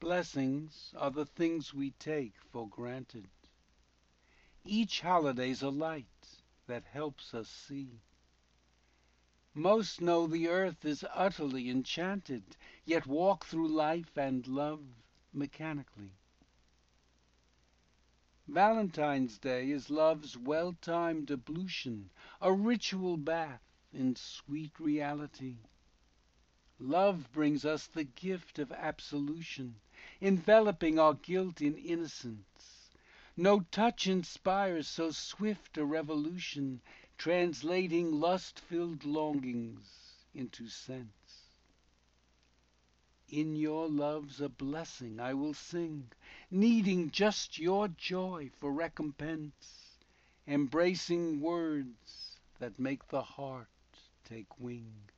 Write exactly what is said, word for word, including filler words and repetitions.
Blessings are the things we take for granted. Each holiday's a light that helps us see. Most know the earth is utterly enchanted, yet walk through life and love mechanically. Valentine's Day is love's well-timed ablution, a ritual bath in sweet reality. Love brings us the gift of absolution, enveloping our guilt in innocence. No touch inspires so swift a revolution, translating lust-filled longings into sense. In your love's a blessing I will sing, needing just your joy for recompense, embracing words that make the heart take wing.